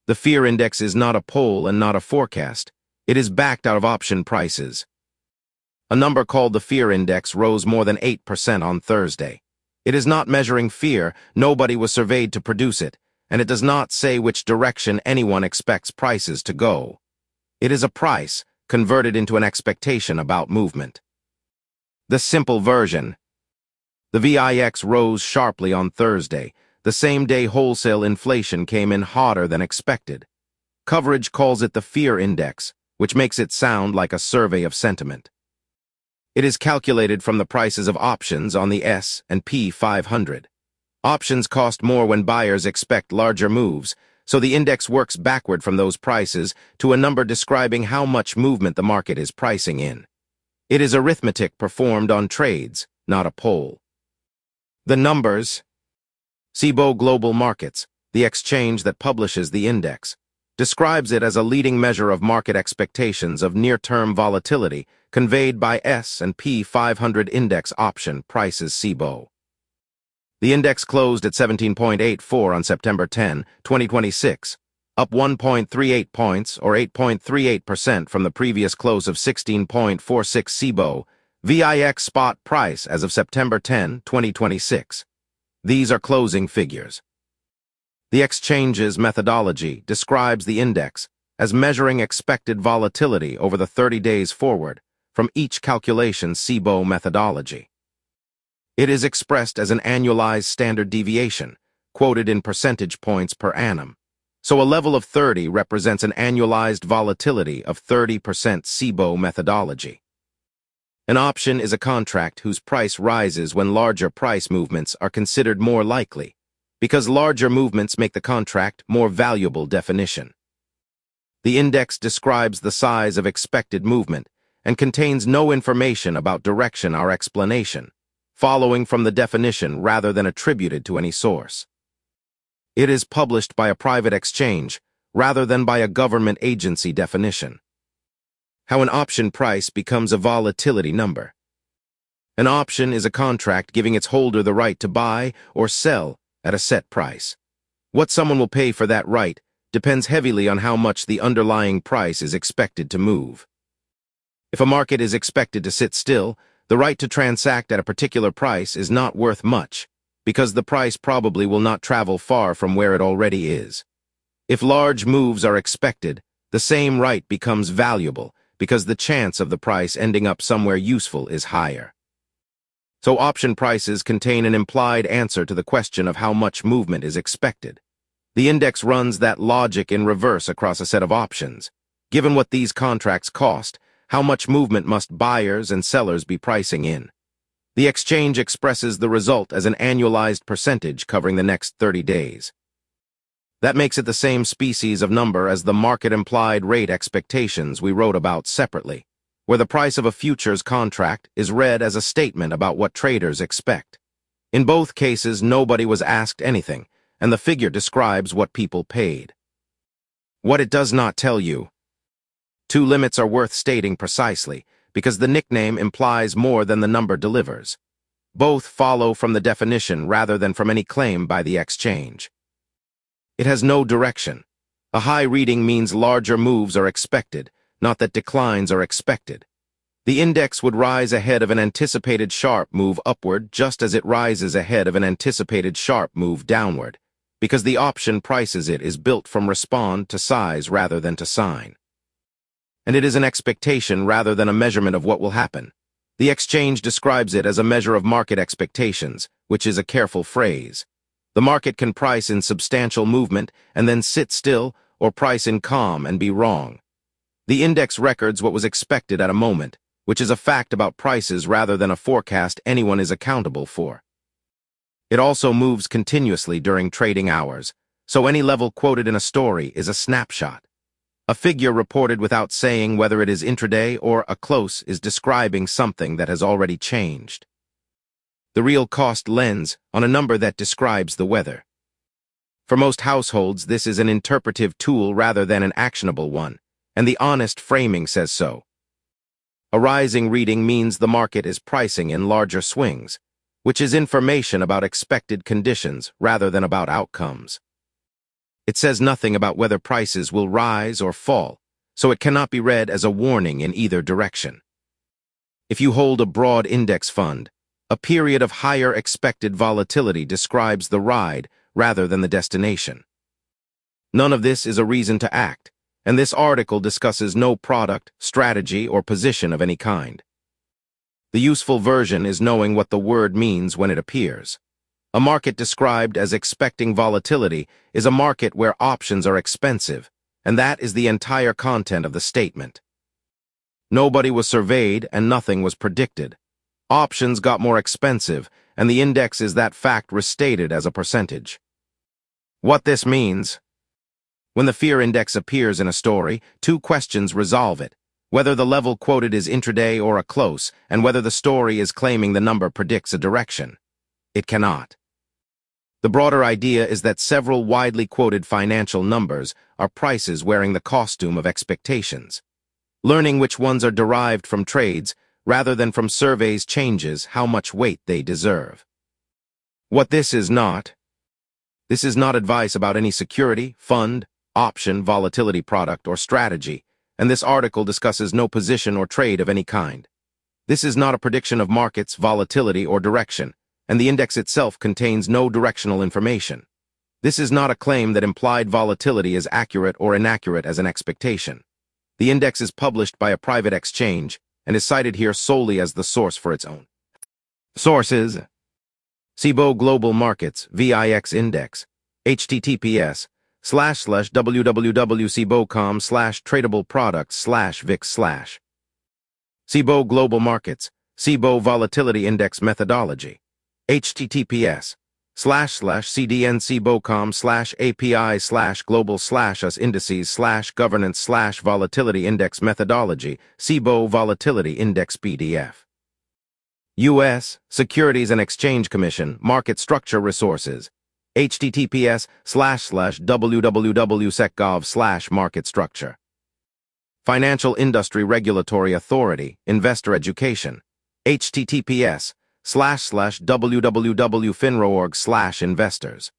The fear index is not a poll and not a forecast. It is backed out of option prices. A number called the fear index rose more than 8% on Thursday. It is not measuring fear, nobody was surveyed to produce it, and it does not say which direction anyone expects prices to go. It is a price converted into an expectation about movement. The simple version. The VIX rose sharply on Thursday. The same day wholesale inflation came in hotter than expected. Coverage calls it the fear index, which makes it sound like a survey of sentiment. It is calculated from the prices of options on the S&P 500. Options cost more when buyers expect larger moves, so the index works backward from those prices to a number describing how much movement the market is pricing in. It is arithmetic performed on trades, not a poll. The numbers. Cboe Global Markets, the exchange that publishes the index, describes it as a leading measure of market expectations of near-term volatility conveyed by S&P 500 index option prices Cboe. The index closed at 17.84 on September 10, 2026, up 1.38 points or 8.38% from the previous close of 16.46 Cboe VIX spot price as of September 10, 2026. These are closing figures. The exchange's methodology describes the index as measuring expected volatility over the 30 days forward from each calculation Cboe methodology. It is expressed as an annualized standard deviation, quoted in percentage points per annum. So a level of 30 represents an annualized volatility of 30% Cboe methodology. An option is a contract whose price rises when larger price movements are considered more likely, because larger movements make the contract more valuable definition. The index describes the size of expected movement and contains no information about direction or explanation, following from the definition rather than attributed to any source. It is published by a private exchange rather than by a government agency definition. How an option price becomes a volatility number. An option is a contract giving its holder the right to buy or sell at a set price. What someone will pay for that right depends heavily on how much the underlying price is expected to move. If a market is expected to sit still, the right to transact at a particular price is not worth much, because the price probably will not travel far from where it already is. If large moves are expected, the same right becomes valuable, because the chance of the price ending up somewhere useful is higher. So option prices contain an implied answer to the question of how much movement is expected. The index runs that logic in reverse across a set of options. Given what these contracts cost, how much movement must buyers and sellers be pricing in? The exchange expresses the result as an annualized percentage covering the next 30 days. That makes it the same species of number as the market-implied rate expectations we wrote about separately, where the price of a futures contract is read as a statement about what traders expect. In both cases, nobody was asked anything, and the figure describes what people paid. What it does not tell you. Two limits are worth stating precisely, because the nickname implies more than the number delivers. Both follow from the definition rather than from any claim by the exchange. It has no direction. A high reading means larger moves are expected, not that declines are expected. The index would rise ahead of an anticipated sharp move upward just as it rises ahead of an anticipated sharp move downward, because the option prices it is built from respond to size rather than to sign. And it is an expectation rather than a measurement of what will happen. The exchange describes it as a measure of market expectations, which is a careful phrase. The market can price in substantial movement and then sit still, or price in calm and be wrong. The index records what was expected at a moment, which is a fact about prices rather than a forecast anyone is accountable for. It also moves continuously during trading hours, so any level quoted in a story is a snapshot. A figure reported without saying whether it is intraday or a close is describing something that has already changed. The real cost lends on a number that describes the weather. For most households, this is an interpretive tool rather than an actionable one, and the honest framing says so. A rising reading means the market is pricing in larger swings, which is information about expected conditions rather than about outcomes. It says nothing about whether prices will rise or fall, so it cannot be read as a warning in either direction. If you hold a broad index fund, a period of higher expected volatility describes the ride rather than the destination. None of this is a reason to act, and this article discusses no product, strategy, or position of any kind. The useful version is knowing what the word means when it appears. A market described as expecting volatility is a market where options are expensive, and that is the entire content of the statement. Nobody was surveyed and nothing was predicted. Options got more expensive, and the index is that fact restated as a percentage. What this means: when the fear index appears in a story, two questions resolve it: whether the level quoted is intraday or a close, and whether the story is claiming the number predicts a direction. It cannot. The broader idea is that several widely quoted financial numbers are prices wearing the costume of expectations. Learning which ones are derived from trades rather than from surveys changes how much weight they deserve. What this is not advice about any security, fund, option, volatility product, or strategy, and this article discusses no position or trade of any kind. This is not a prediction of markets, volatility, or direction, and the index itself contains no directional information. This is not a claim that implied volatility is accurate or inaccurate as an expectation. The index is published by a private exchange and is cited here solely as the source for its own. Sources: Cboe Global Markets, VIX Index, https://www.cboe.com/tradable products/VIX/. Cboe Global Markets, Cboe Volatility Index Methodology, https://cdncbo.com/api/global/us-indices/governance/volatility index methodology, Cboe Volatility Index PDF. U.S. Securities and Exchange Commission Market Structure Resources, https://www.sec.gov/market structure. Financial Industry Regulatory Authority Investor Education, https://www.finro.org/investors.